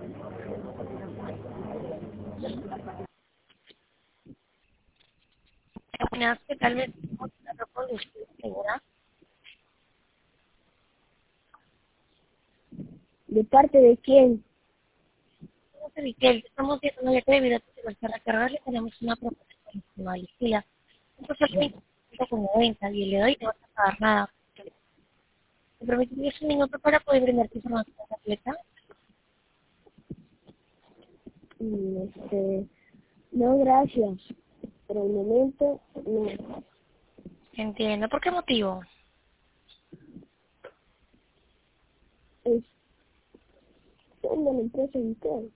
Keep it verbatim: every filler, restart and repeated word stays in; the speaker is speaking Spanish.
Imaginas que tal vez no te recuerdes, ¿segura? ¿De parte de quién? No sé, Miquel, estamos viendo una letra de vida que para recargarle tenemos una propuesta adicional. Mira, esto es el veinte con noventa y el de hoy no vas a pagar nada. ¿Te permitirías un minuto para poder brindarte información completa? Mm, Este, no, gracias. Por el momento, no. Entiendo. ¿Por qué motivo? Es de la empresa Intel.